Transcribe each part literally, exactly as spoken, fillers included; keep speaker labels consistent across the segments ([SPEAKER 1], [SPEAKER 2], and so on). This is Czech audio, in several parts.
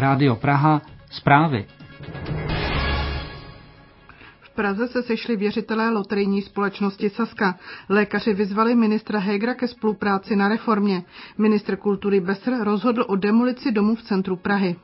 [SPEAKER 1] Rádio Praha, zprávy.
[SPEAKER 2] V Praze se sešli věřitelé loterijní společnosti Sazka. Lékaři vyzvali ministra Hegera ke spolupráci na reformě. Ministr kultury Besser rozhodl o demolici domu v centru Prahy.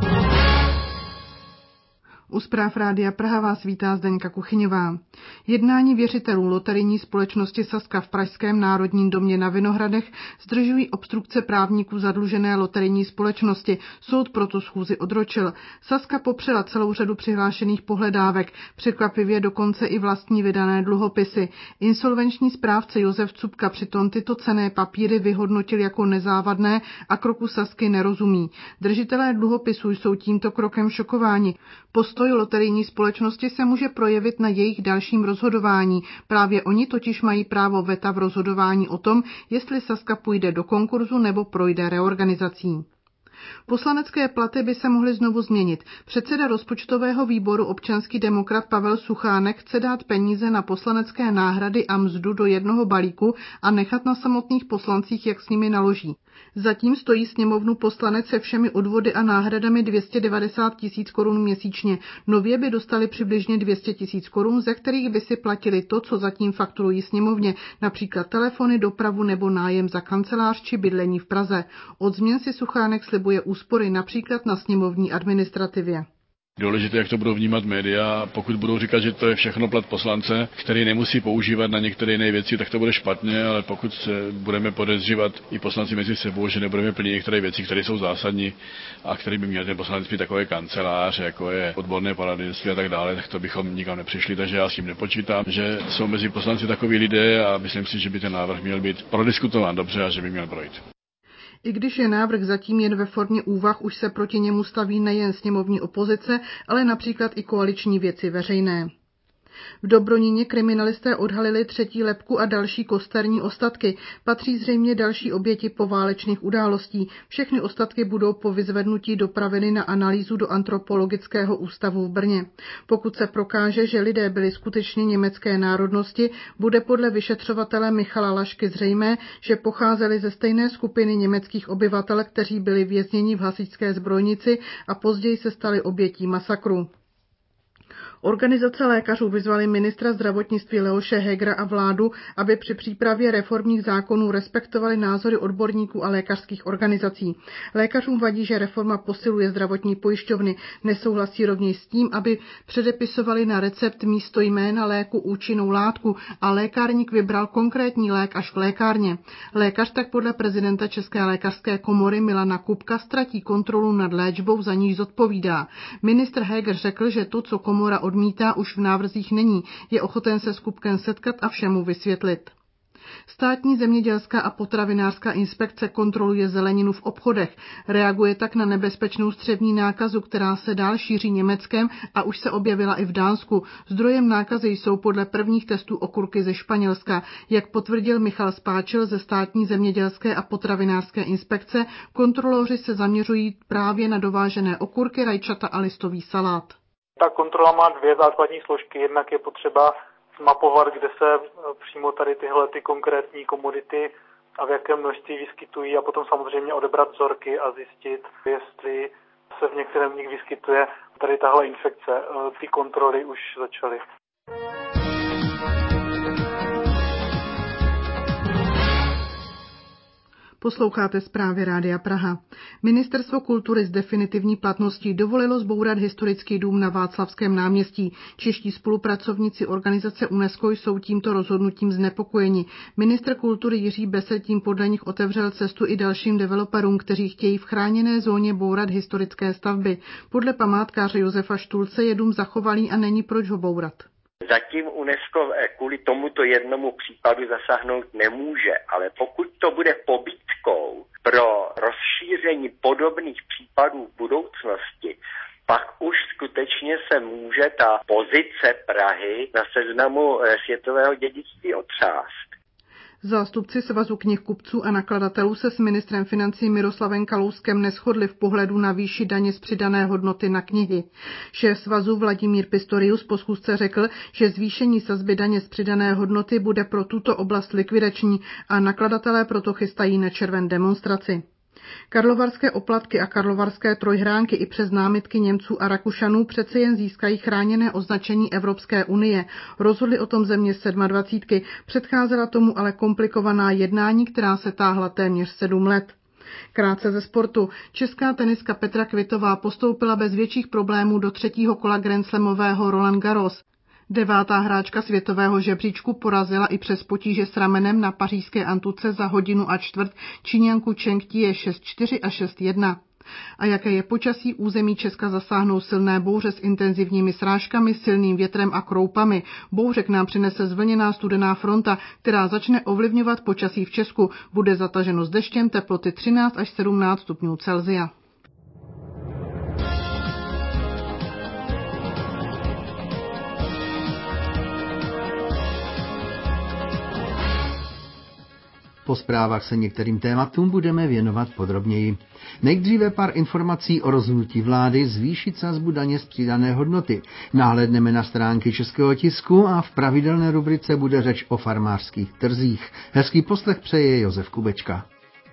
[SPEAKER 2] U zpráv Rádia Praha vás vítá Zdeňka Kuchyňová. Jednání věřitelů loterijní společnosti Sazka v pražském Národním domě na Vinohradech zdržují obstrukce právníků zadlužené loterijní společnosti. Soud proto schůzi odročil. Sazka popřela celou řadu přihlášených pohledávek, překvapivě dokonce i vlastní vydané dluhopisy. Insolvenční správce Josef Cupka přitom tyto cenné papíry vyhodnotil jako nezávadné a kroku Sazky nerozumí. Držitelé dluhopisů jsou tímto krokem šokováni. Postoj loterijní společnosti se může projevit na jejich dalším rozhodování. Právě oni totiž mají právo veta v rozhodování o tom, jestli Sazka půjde do konkurzu nebo projde reorganizací. Poslanecké platy by se mohly znovu změnit. Předseda rozpočtového výboru občanský demokrat Pavel Suchánek chce dát peníze na poslanecké náhrady a mzdu do jednoho balíku a nechat na samotných poslancích, jak s nimi naloží. Zatím stojí sněmovnu poslanec se všemi odvody a náhradami dvě stě devadesát tisíc korun měsíčně. Nově by dostali přibližně dvě stě tisíc korun, ze kterých by si platili to, co zatím fakturují sněmovně, například telefony, dopravu nebo nájem za kancelář či bydlení v Praze. Od změn si Suchánek slibuje úspory například na sněmovní administrativě.
[SPEAKER 3] Důležité, jak to budou vnímat média. Pokud budou říkat, že to je všechno plat poslance, který nemusí používat na některé jiné věci, tak to bude špatně, ale pokud se budeme podezřívat i poslanci mezi sebou, že nebudeme plnit některé věci, které jsou zásadní a které by měl ten poslanec mít takové kanceláře, jako je odborné poradenství a tak dále, tak to bychom nikam nepřišli, takže já s tím nepočítám, že jsou mezi poslanci takoví lidé a myslím si, že by ten návrh měl být prodiskutován dobře a že by měl projít.
[SPEAKER 2] I když je návrh zatím jen ve formě úvah, už se proti němu staví nejen sněmovní opozice, ale například i koaliční Věci veřejné. V Dobroníně kriminalisté odhalili třetí lebku a další kosterní ostatky. Patří zřejmě další oběti poválečných událostí. Všechny ostatky budou po vyzvednutí dopraveny na analýzu do antropologického ústavu v Brně. Pokud se prokáže, že lidé byli skutečně německé národnosti, bude podle vyšetřovatele Michala Lašky zřejmé, že pocházeli ze stejné skupiny německých obyvatel, kteří byli vězněni v hasičské zbrojnici a později se stali obětí masakru. Organizace lékařů vyzvaly ministra zdravotnictví Leoše Hegera a vládu, aby při přípravě reformních zákonů respektovali názory odborníků a lékařských organizací. Lékařům vadí, že reforma posiluje zdravotní pojišťovny. Nesouhlasí rovněž s tím, aby předepisovali na recept místo jména léku účinnou látku a lékárník vybral konkrétní lék až v lékárně. Lékař tak podle prezidenta České lékařské komory Milana Kupka ztratí kontrolu nad léčbou, za níž zodpovídá. Ministr Heger řekl, že to, co komora odmítá, už v návrzích není. Je ochoten se s Kupkem setkat a všemu vysvětlit. Státní zemědělská a potravinářská inspekce kontroluje zeleninu v obchodech. Reaguje tak na nebezpečnou střevní nákazu, která se dál šíří Německem a už se objevila i v Dánsku. Zdrojem nákazy jsou podle prvních testů okurky ze Španělska. Jak potvrdil Michal Spáčil ze Státní zemědělské a potravinářské inspekce, kontroloři se zaměřují právě na dovážené okurky, rajčata a listový salát.
[SPEAKER 4] Ta kontrola má dvě základní složky. Jednak je potřeba zmapovat, kde se přímo tady tyhle ty konkrétní komodity a v jakém množství vyskytují a potom samozřejmě odebrat vzorky a zjistit, jestli se v některém z nich vyskytuje tady tahle infekce. Ty kontroly už začaly.
[SPEAKER 2] Posloucháte zprávy Rádia Praha. Ministerstvo kultury s definitivní platností dovolilo zbourat historický dům na Václavském náměstí. Čeští spolupracovníci organizace UNESCO jsou tímto rozhodnutím znepokojeni. Ministr kultury Jiří Besser tím podle nich otevřel cestu i dalším developerům, kteří chtějí v chráněné zóně bourat historické stavby. Podle památkáře Josefa Štulce je dům zachovalý a není proč ho bourat.
[SPEAKER 5] Zatím UNESCO kvůli tomuto jednomu případu zasáhnout nemůže, ale pokud to bude pobídkou pro rozšíření podobných případů v budoucnosti, pak už skutečně se může ta pozice Prahy na seznamu světového dědictví otřást.
[SPEAKER 2] Zástupci Svazu knihkupců a nakladatelů se s ministrem financí Miroslavem Kalouskem neshodli v pohledu na výši daně z přidané hodnoty na knihy. Šéf svazu Vladimír Pistorius po schůzce řekl, že zvýšení sazby daně z přidané hodnoty bude pro tuto oblast likvidační a nakladatelé proto chystají na červen demonstraci. Karlovarské oplatky a karlovarské trojhránky i přes námitky Němců a Rakušanů přece jen získají chráněné označení Evropské unie. Rozhodly o tom země z sedmadvacítky, předcházela tomu ale komplikovaná jednání, která se táhla téměř sedm let. Krátce ze sportu. Česká tenistka Petra Kvitová postoupila bez větších problémů do třetího kola grandslamového Roland Garros. Devátá hráčka světového žebříčku porazila i přes potíže s ramenem na pařížské antuce za hodinu a čtvrt Číňanku Cheng Tie šest čtyři a šest jedna. A jaké je počasí, území Česka zasáhnou silné bouře s intenzivními srážkami, silným větrem a kroupami. Bouře k nám přinese zvlněná studená fronta, která začne ovlivňovat počasí v Česku. Bude zataženo s deštěm, teploty třináct až sedmnáct stupňů Celsia.
[SPEAKER 6] Po zprávách se některým tématům budeme věnovat podrobněji. Nejdříve pár informací o rozhodnutí vlády zvýšit sazbu daně z přidané hodnoty. Nahlédneme na stránky Českého tisku a v pravidelné rubrice bude řeč o farmářských trzích. Hezký poslech přeje Josef Kubečka.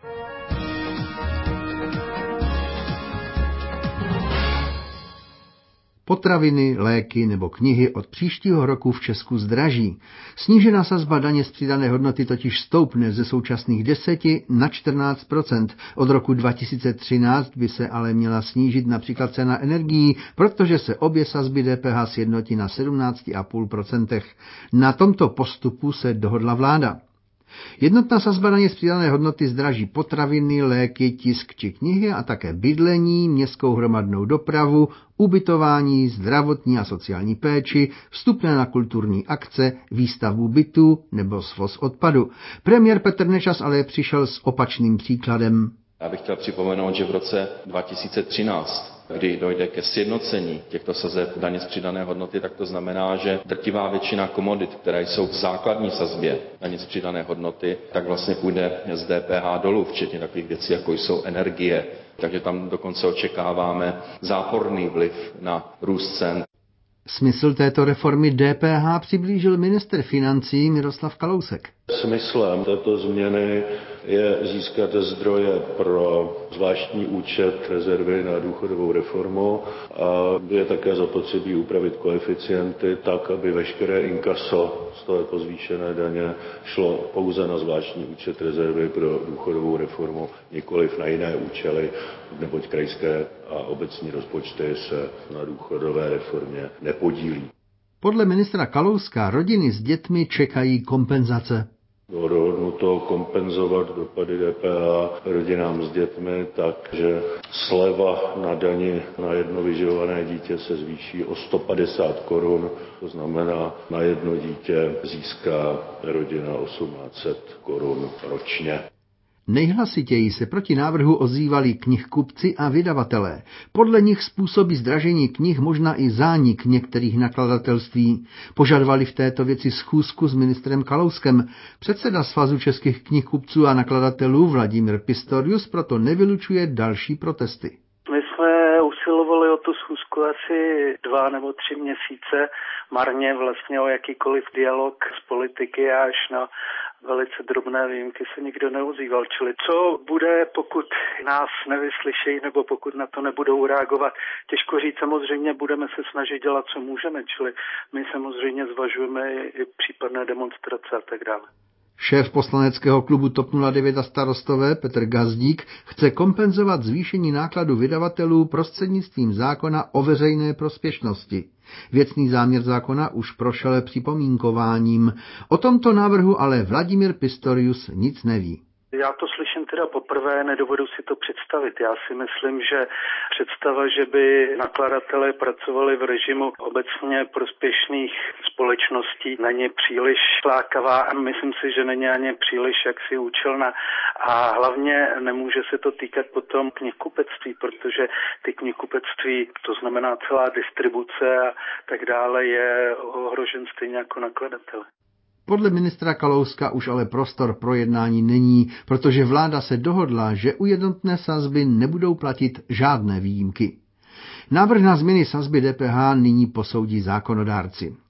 [SPEAKER 6] Potraviny, léky nebo knihy od příštího roku v Česku zdraží. Snížená sazba daně z přidané hodnoty totiž stoupne ze současných deseti na čtrnáct procent. Od roku dva tisíce třináct by se ale měla snížit například cena energií, protože se obě sazby D P H sjednotí na sedmnáct celá pět procenta. Na tomto postupu se dohodla vláda. Jednotná sazba daně z přidané hodnoty zdraží potraviny, léky, tisk či knihy a také bydlení, městskou hromadnou dopravu, ubytování, zdravotní a sociální péči, vstupné na kulturní akce, výstavbu bytů nebo svoz odpadu. Premiér Petr Nečas ale přišel s opačným příkladem.
[SPEAKER 7] Já bych chtěl připomenout, že v roce dva tisíce třináct, kdy dojde ke sjednocení těchto sazeb daně z přidané hodnoty, tak to znamená, že drtivá většina komodit, které jsou v základní sazbě daně z přidané hodnoty, tak vlastně půjde z D P H dolů, včetně takových věcí, jako jsou energie. Takže tam dokonce očekáváme záporný vliv na růst cen.
[SPEAKER 6] Smysl této reformy D P H přiblížil ministr financí Miroslav Kalousek.
[SPEAKER 8] Smyslem této změny je získat zdroje pro zvláštní účet rezervy na důchodovou reformu a je také zapotřebí upravit koeficienty tak, aby veškeré inkaso z tohoto zvýšené daně šlo pouze na zvláštní účet rezervy pro důchodovou reformu, nikoliv na jiné účely, neboť krajské a obecní rozpočty se na důchodové reformě nepodílí.
[SPEAKER 6] Podle ministra Kalouska rodiny s dětmi čekají kompenzace.
[SPEAKER 8] Bylo dohodnuto kompenzovat dopady D P H rodinám s dětmi tak, že sleva na dani na jedno vyživované dítě se zvýší o sto padesát korun, to znamená na jedno dítě získá rodina osmnáct set korun ročně.
[SPEAKER 6] Nejhlasitěji se proti návrhu ozývali knihkupci a vydavatelé. Podle nich způsobí zdražení knih možná i zánik některých nakladatelství. Požadovali v této věci schůzku s ministrem Kalouskem. Předseda Svazu českých knihkupců a nakladatelů Vladimír Pistorius proto nevylučuje další protesty.
[SPEAKER 9] My jsme usilovali o tu schůzku asi dva nebo tři měsíce, marně vlastně o jakýkoliv dialog z politiky až na velice drobné výjimky se nikdo neozýval. Čili co bude, pokud nás nevyslyšejí nebo pokud na to nebudou reagovat, těžko říct. Samozřejmě budeme se snažit dělat, co můžeme, čili my samozřejmě zvažujeme i případné demonstrace a tak dále.
[SPEAKER 6] Šéf poslaneckého klubu TOP nula devět a Starostové Petr Gazdík chce kompenzovat zvýšení nákladu vydavatelů prostřednictvím zákona o veřejné prospěšnosti. Věcný záměr zákona už prošel připomínkováním. O tomto návrhu ale Vladimír Pistorius nic neví.
[SPEAKER 9] Já to slyším teda poprvé, nedovedu si to představit. Já si myslím, že představa, že by nakladatelé pracovali v režimu obecně prospěšných společností, není příliš lákavá a myslím si, že není ani příliš jaksi účelná. A hlavně nemůže se to týkat potom knihkupectví, protože ty knihkupectví, to znamená celá distribuce a tak dále, je ohrožen stejně jako nakladatel.
[SPEAKER 6] Podle ministra Kalouska už ale prostor pro jednání není, protože vláda se dohodla, že u jednotné sazby nebudou platit žádné výjimky. Návrh na změny sazby D P H nyní posoudí zákonodárci.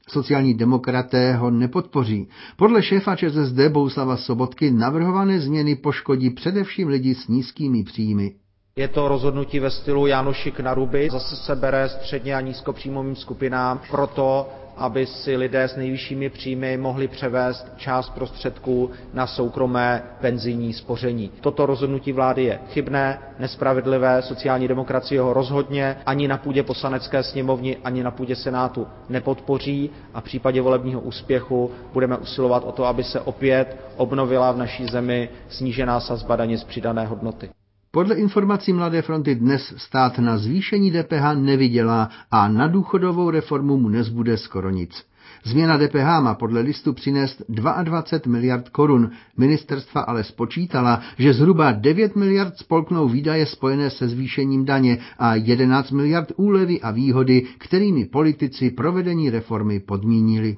[SPEAKER 6] Sociální demokraté ho nepodpoří. Podle šéfa ČSSD Bohuslava Sobotky navrhované změny poškodí především lidi s nízkými příjmy.
[SPEAKER 10] Je to rozhodnutí ve stylu Jánošík na ruby, zase se bere středně a nízkopříjmovým skupinám proto, aby si lidé s nejvyššími příjmy mohli převést část prostředků na soukromé penzijní spoření. Toto rozhodnutí vlády je chybné, nespravedlivé, sociální demokracie ho rozhodně ani na půdě Poslanecké sněmovny, ani na půdě Senátu nepodpoří a v případě volebního úspěchu budeme usilovat o to, aby se opět obnovila v naší zemi snížená sazba daně z přidané hodnoty.
[SPEAKER 6] Podle informací Mladé fronty dnes stát na zvýšení D P H nevydělá a na důchodovou reformu mu nezbude skoro nic. Změna D P H má podle listu přinést dvacet dva miliard korun. Ministerstva ale spočítala, že zhruba devět miliard spolknou výdaje spojené se zvýšením daně a jedenáct miliard úlevy a výhody, kterými politici provedení reformy podmínili.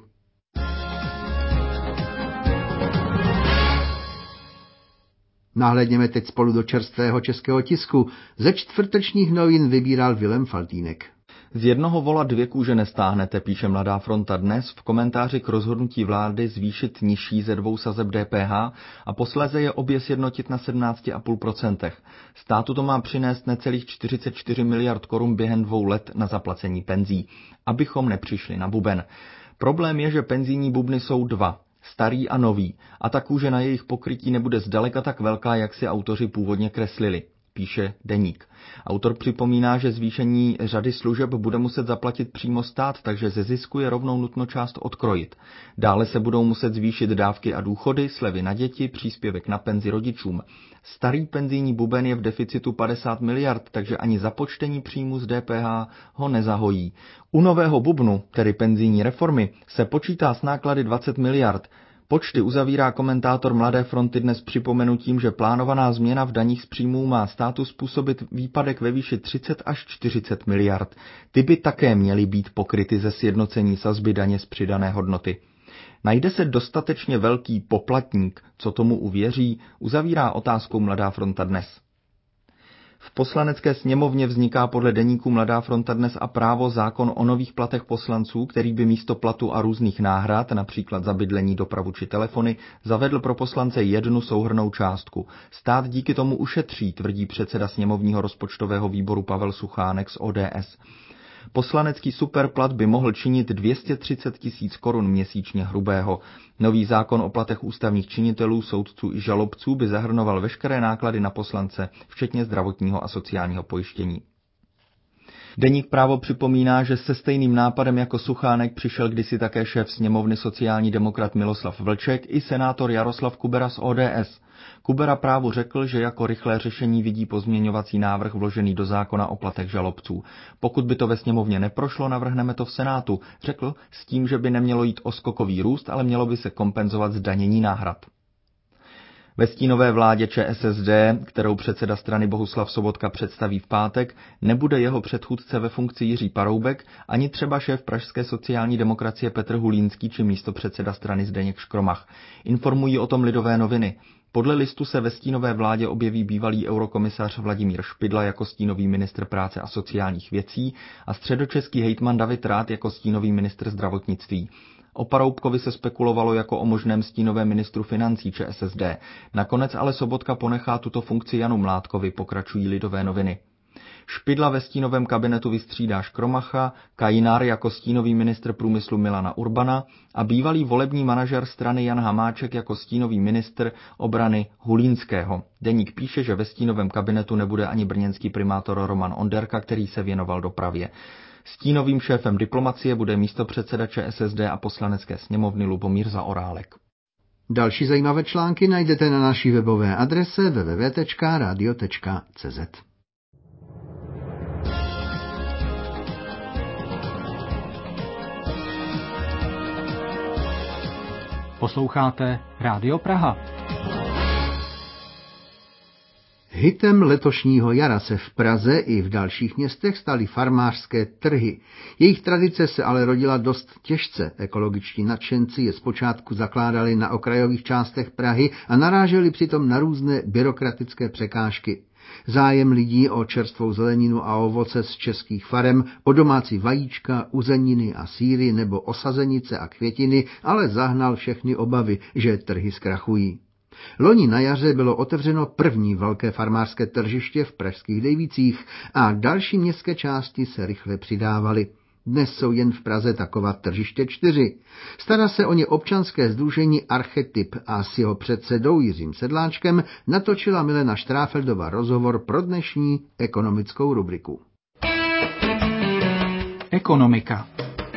[SPEAKER 6] Nahlédněme teď spolu do čerstvého českého tisku. Ze čtvrtečních novin vybíral Vilém Faltýnek.
[SPEAKER 11] Z jednoho vola dvě kůže nestáhnete, píše Mladá fronta dnes v komentáři k rozhodnutí vlády zvýšit nižší ze dvou sazeb D P H a posléze je obě sjednotit na sedmnáct celá pět procenta. Státu to má přinést necelých čtyřicet čtyři miliard korun během dvou let na zaplacení penzí, abychom nepřišli na buben. Problém je, že penzijní bubny jsou dva. Starý a nový, a ta kůže na jejich pokrytí nebude zdaleka tak velká, jak si autoři původně kreslili, píše Deník. Autor připomíná, že zvýšení řady služeb bude muset zaplatit přímo stát, takže ze zisku je rovnou nutno část odkrojit. Dále se budou muset zvýšit dávky a důchody, slevy na děti, příspěvek na penzi rodičům. Starý penzijní buben je v deficitu padesát miliard, takže ani započtení příjmu z D P H ho nezahojí. U nového bubnu, tedy penzijní reformy, se počítá s náklady dvacet miliard. Počty uzavírá komentátor Mladé fronty dnes připomenutím, že plánovaná změna v daních z příjmů má státu způsobit výpadek ve výši třicet až čtyřicet miliard. Ty by také měly být pokryty ze sjednocení sazby daně z přidané hodnoty. Najde se dostatečně velký poplatník, co tomu uvěří, uzavírá otázkou Mladá fronta dnes. V Poslanecké sněmovně vzniká podle deníku Mladá fronta dnes a právo zákon o nových platech poslanců, který by místo platu a různých náhrad, například za bydlení, dopravu či telefony, zavedl pro poslance jednu souhrnnou částku. Stát díky tomu ušetří, tvrdí předseda sněmovního rozpočtového výboru Pavel Suchánek z O D S. Poslanecký superplat by mohl činit dvě stě třicet tisíc korun měsíčně hrubého. Nový zákon o platech ústavních činitelů, soudců i žalobců by zahrnoval veškeré náklady na poslance, včetně zdravotního a sociálního pojištění. Deník Právo připomíná, že se stejným nápadem jako Suchánek přišel kdysi také šéf sněmovny sociální demokrat Miloslav Vlček i senátor Jaroslav Kubera z O D S. Kubera Právu řekl, že jako rychlé řešení vidí pozměňovací návrh vložený do zákona o platech žalobců. Pokud by to ve sněmovně neprošlo, navrhneme to v Senátu, řekl, s tím, že by nemělo jít o skokový růst, ale mělo by se kompenzovat zdanění náhrad. Ve stínové vládě Č S S D, kterou předseda strany Bohuslav Sobotka představí v pátek, nebude jeho předchůdce ve funkci Jiří Paroubek, ani třeba šéf pražské sociální demokracie Petr Hulínský či místopředseda strany Zdeněk Škromach. Informují o tom Lidové noviny. Podle listu se ve stínové vládě objeví bývalý eurokomisař Vladimír Špidla jako stínový ministr práce a sociálních věcí a středočeský hejtman David Rath jako stínový ministr zdravotnictví. O Paroubkovi se spekulovalo jako o možném stínovém ministru financí Č S S D. Nakonec ale Sobotka ponechá tuto funkci Janu Mládkovi, pokračují Lidové noviny. Špidla ve stínovém kabinetu vystřídá Škromacha, Kajinár jako stínový ministr průmyslu Milana Urbana a bývalý volební manažer strany Jan Hamáček jako stínový ministr obrany Hulínského. Deník píše, že ve stínovém kabinetu nebude ani brněnský primátor Roman Onderka, který se věnoval dopravě. Stínovým šéfem diplomacie bude místopředseda Č S S D a poslanecké sněmovny Lubomír Zaorálek.
[SPEAKER 6] Další zajímavé články najdete na naší webové adrese w w w tečka radio tečka c z.
[SPEAKER 1] Posloucháte Rádio Praha.
[SPEAKER 6] Hitem letošního jara se v Praze i v dalších městech staly farmářské trhy. Jejich tradice se ale rodila dost těžce. Ekologičtí nadšenci je zpočátku zakládali na okrajových částech Prahy a naráželi přitom na různé byrokratické překážky. Zájem lidí o čerstvou zeleninu a ovoce z českých farem, o domácí vajíčka, uzeniny a sýry nebo osazenice a květiny ale zahnal všechny obavy, že trhy zkrachují. Loni na jaře bylo otevřeno první velké farmářské tržiště v pražských Dejvicích a další městské části se rychle přidávaly. Dnes jsou jen v Praze taková tržiště čtyři. Stará se o ně občanské sdružení Archetyp a s jeho předsedou Jiřím Sedláčkem natočila Milena Štráfeldová rozhovor pro dnešní ekonomickou rubriku.
[SPEAKER 1] Ekonomika.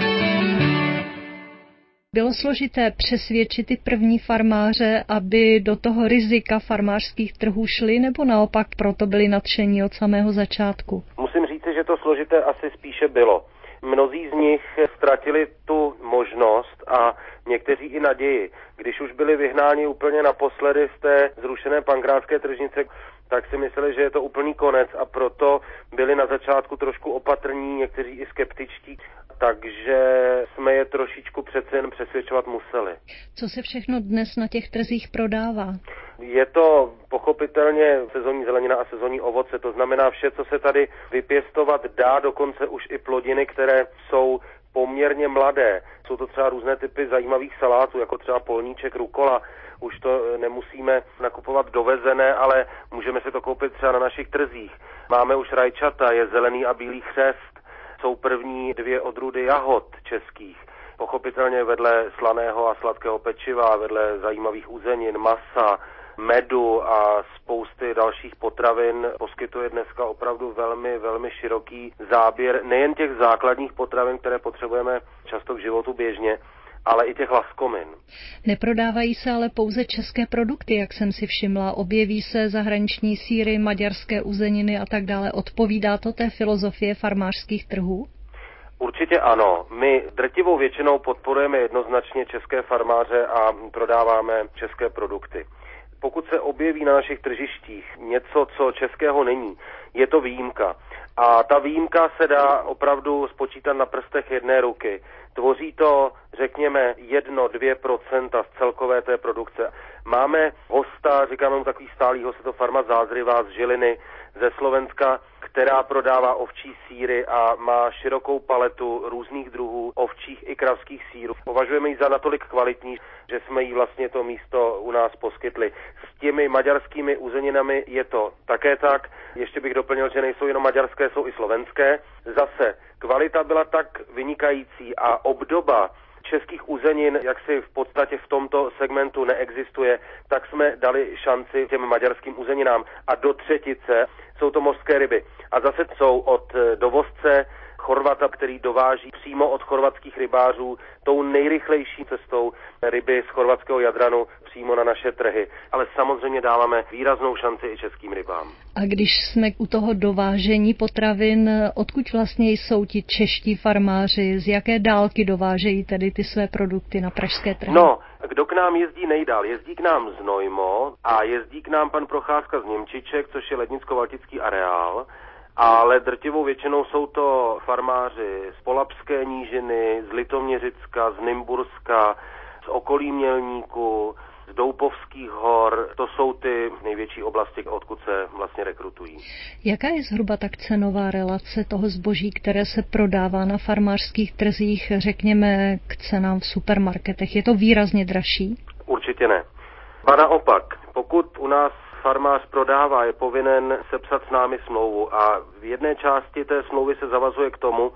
[SPEAKER 12] Bylo složité přesvědčit ty první farmáře, aby do toho rizika farmářských trhů šli, nebo naopak proto byli nadšení od samého začátku?
[SPEAKER 13] Musím říci, že to složité asi spíše bylo. Mnozí z nich ztratili tu možnost a někteří i naději. Když už byli vyhnáni úplně naposledy z té zrušené pankrátské tržnice, tak si mysleli, že je to úplný konec a proto byli na začátku trošku opatrní, někteří i skeptičtí, takže jsme je trošičku přece jen přesvědčovat museli.
[SPEAKER 12] Co se všechno dnes na těch trzích prodává?
[SPEAKER 13] Je to pochopitelně sezónní zelenina a sezónní ovoce, to znamená vše, co se tady vypěstovat dá, dokonce už i plodiny, které jsou poměrně mladé. Jsou to třeba různé typy zajímavých salátů, jako třeba polníček, rukola. Už to nemusíme nakupovat dovezené, ale můžeme si to koupit třeba na našich trzích. Máme už rajčata, je zelený a bílý chřest. Jsou první dvě odrůdy jahod českých. Pochopitelně vedle slaného a sladkého pečiva, vedle zajímavých uzenin, masa, medu a spousty dalších potravin poskytuje dneska opravdu velmi, velmi široký záběr nejen těch základních potravin, které potřebujeme často k životu běžně, ale i těch laskomin.
[SPEAKER 12] Neprodávají se ale pouze české produkty, jak jsem si všimla. Objeví se zahraniční sýry, maďarské uzeniny a tak dále. Odpovídá to té filozofie farmářských trhů?
[SPEAKER 13] Určitě ano. My drtivou většinou podporujeme jednoznačně české farmáře a prodáváme české produkty. Pokud se objeví na našich tržištích něco, co českého není, je to výjimka. A ta výjimka se dá opravdu spočítat na prstech jedné ruky. Tvoří to, řekněme, jedno, dvě procenta z celkové té produkce. Máme hosta, říkáme mu takový stálý host, je to farma Zázrivá z Žiliny, ze Slovenska, která prodává ovčí sýry a má širokou paletu různých druhů ovčích i kravských sýrů. Považujeme ji za natolik kvalitní, že jsme jí vlastně to místo u nás poskytli. S těmi maďarskými uzeninami je to také tak. Ještě bych doplnil, že nejsou jenom maďarské, jsou i slovenské. Zase kvalita byla tak vynikající a obdoba českých uzenin, jak si v podstatě v tomto segmentu neexistuje, tak jsme dali šanci těm maďarským uzeninám. A do třetice jsou to mořské ryby. A zase jsou od dovozce Chorvata, který dováží přímo od chorvatských rybářů tou nejrychlejší cestou ryby z chorvatského Jadranu přímo na naše trhy. Ale samozřejmě dáváme výraznou šanci i českým rybám.
[SPEAKER 12] A když jsme u toho dovážení potravin, odkud vlastně jsou ti čeští farmáři, z jaké dálky dovážejí tedy ty své produkty na pražské trhy?
[SPEAKER 13] No, kdo k nám jezdí nejdál? Jezdí k nám z Nojmo a jezdí k nám pan Procházka z Němčiček, což je lednicko-valtický areál. Ale drtivou většinou jsou to farmáři z Polabské nížiny, z Litoměřicka, z Nymburska, z okolí Mělníku, z Doupovských hor. To jsou ty největší oblasti, odkud se vlastně rekrutují.
[SPEAKER 12] Jaká je zhruba tak cenová relace toho zboží, které se prodává na farmářských trzích, řekněme, k cenám v supermarketech? Je to výrazně dražší?
[SPEAKER 13] Určitě ne. A naopak, pokud u nás farmář prodává, je povinen sepsat s námi smlouvu a v jedné části té smlouvy se zavazuje k tomu,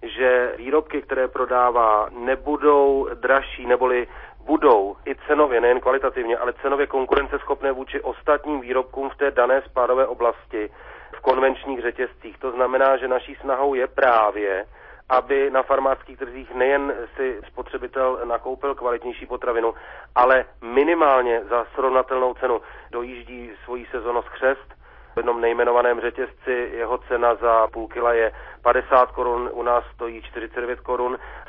[SPEAKER 13] že výrobky, které prodává, nebudou dražší, neboli budou i cenově, nejen kvalitativně, ale cenově konkurenceschopné vůči ostatním výrobkům v té dané spádové oblasti v konvenčních řetězcích. To znamená, že naší snahou je právě, aby na farmářských trzích nejen si spotřebitel nakoupil kvalitnější potravinu, ale minimálně za srovnatelnou cenu. Dojíždí svojí sezónnost chřest. V jednom nejmenovaném řetězci jeho cena za půl kila je padesát korun, u nás stojí čtyřicet devět korun.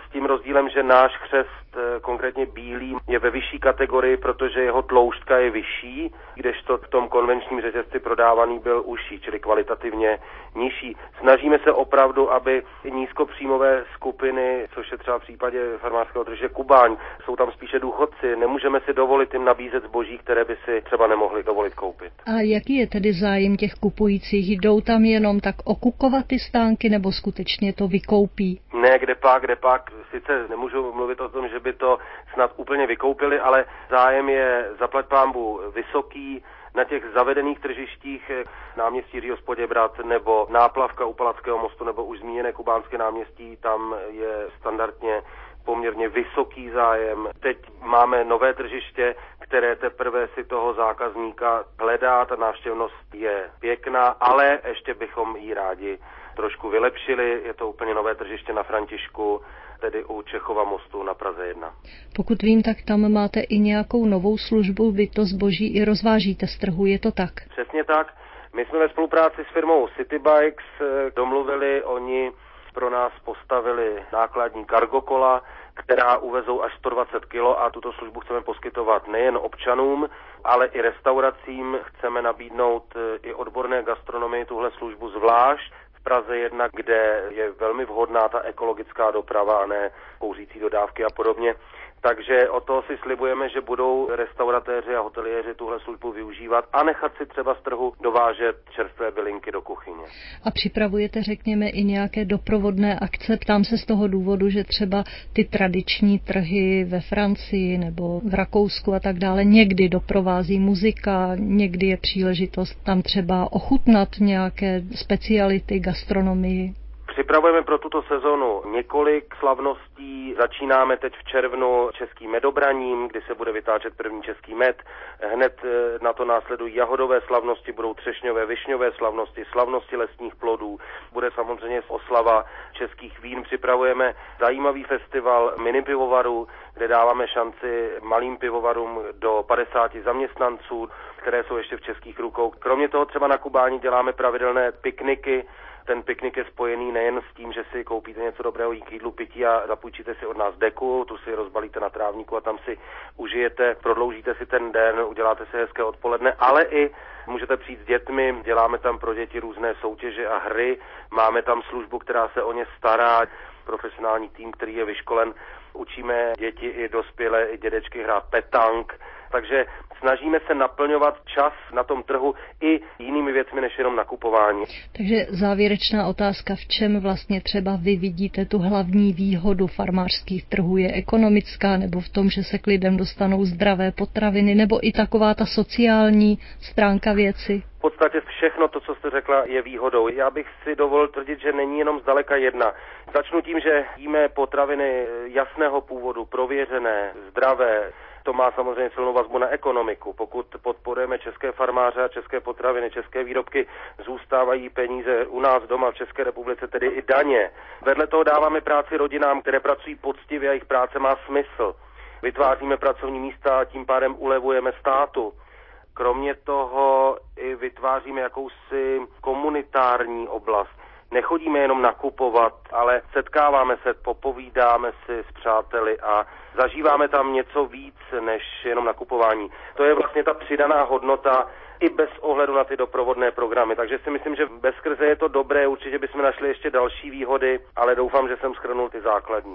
[SPEAKER 13] S tím rozdílem, že náš chřest, konkrétně bílý, je ve vyšší kategorii, protože jeho tloušťka je vyšší, kdežto v tom konvenčním řetězci prodávaný byl užší, čili kvalitativně nižší. Snažíme se opravdu, aby nízkopříjmové skupiny, což je třeba v případě farmářského tržiště Kubaň, jsou tam spíše důchodci, nemůžeme si dovolit jim nabízet zboží, které by si třeba nemohli dovolit koupit.
[SPEAKER 12] A jaký je tedy zájem těch kupujících? Jdou tam jenom tak okukovat ty stánky, nebo skutečně to vykoupí?
[SPEAKER 13] Ne, kde pak, kde pak. Sice nemůžu mluvit o tom, že by to snad úplně vykoupili, ale zájem je zaplať pánbů vysoký. Na těch zavedených tržištích náměstí Jiřího z Poděbrad nebo Náplavka u Palackého mostu nebo už zmíněné kubánské náměstí, tam je standardně poměrně vysoký zájem. Teď máme nové tržiště, které teprve si toho zákazníka hledá, ta návštěvnost je pěkná, ale ještě bychom ji rádi trošku vylepšili. Je to úplně nové tržiště na Františku, tedy u Čechova mostu na Praze jedna.
[SPEAKER 12] Pokud vím, tak tam máte i nějakou novou službu, vy to zboží i rozvážíte z trhu, je to tak?
[SPEAKER 13] Přesně tak. My jsme ve spolupráci s firmou City Bikes domluvili, oni pro nás postavili nákladní cargokola, která uvezou až sto dvacet kilo a tuto službu chceme poskytovat nejen občanům, ale i restauracím. Chceme nabídnout i odborné gastronomii tuhle službu zvlášť v Praze jedna, kde je velmi vhodná ta ekologická doprava a ne kouřící dodávky a podobně. Takže o toho si slibujeme, že budou restauratéři a hoteliéři tuhle službu využívat a nechat si třeba z trhu dovážet čerstvé bylinky do kuchyně.
[SPEAKER 12] A připravujete, řekněme, i nějaké doprovodné akce? Ptám se z toho důvodu, že třeba ty tradiční trhy ve Francii nebo v Rakousku a tak dále někdy doprovází muzika, někdy je příležitost tam třeba ochutnat nějaké speciality, gastronomii.
[SPEAKER 13] Připravujeme pro tuto sezonu několik slavností. Začínáme teď v červnu českým medobraním, kdy se bude vytáčet první český med. Hned na to následují jahodové slavnosti, budou třešňové, višňové slavnosti, slavnosti lesních plodů. Bude samozřejmě oslava českých vín. Připravujeme zajímavý festival mini pivovarů, kde dáváme šanci malým pivovarům do padesáti zaměstnanců, které jsou ještě v českých rukou. Kromě toho třeba na Kubáni děláme pravidelné pikniky. Ten piknik je spojený nejen s tím, že si koupíte něco dobrého k jídlu, pití a zapůjčíte si od nás deku, tu si rozbalíte na trávníku a tam si užijete, prodloužíte si ten den, uděláte si hezké odpoledne, ale i můžete přijít s dětmi, děláme tam pro děti různé soutěže a hry, máme tam službu, která se o ně stará, profesionální tým, který je vyškolen, učíme děti i dospělé, i dědečky hrát petank, takže snažíme se naplňovat čas na tom trhu i jinými věcmi než jenom nakupování.
[SPEAKER 12] Takže závěrečná otázka, v čem vlastně třeba vy vidíte tu hlavní výhodu farmářských trhů? Je ekonomická, nebo v tom, že se k lidem dostanou zdravé potraviny, nebo i taková ta sociální stránka věci?
[SPEAKER 13] V podstatě všechno to, co jste řekla, je výhodou. Já bych si dovolil tvrdit, že není jenom zdaleka jedna. Začnu tím, že jíme potraviny jasného původu, prověřené, zdravé. To má samozřejmě silnou vazbu na ekonomiku. Pokud podporujeme české farmáře a české potraviny, české výrobky, zůstávají peníze u nás doma v České republice, tedy i daně. Vedle toho dáváme práci rodinám, které pracují poctivě a jejich práce má smysl. Vytváříme pracovní místa a tím pádem ulevujeme státu. Kromě toho i vytváříme jakousi komunitární oblast. Nechodíme jenom nakupovat, ale setkáváme se, popovídáme si s přáteli a zažíváme tam něco víc než jenom nakupování. To je vlastně ta přidaná hodnota i bez ohledu na ty doprovodné programy. Takže si myslím, že bezskrze je to dobré, určitě bychom našli ještě další výhody, ale doufám, že jsem shrnul ty základní.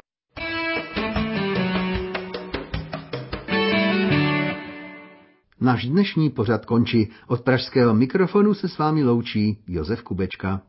[SPEAKER 6] Náš dnešní pořad končí. Od pražského mikrofonu se s vámi loučí Josef Kubečka.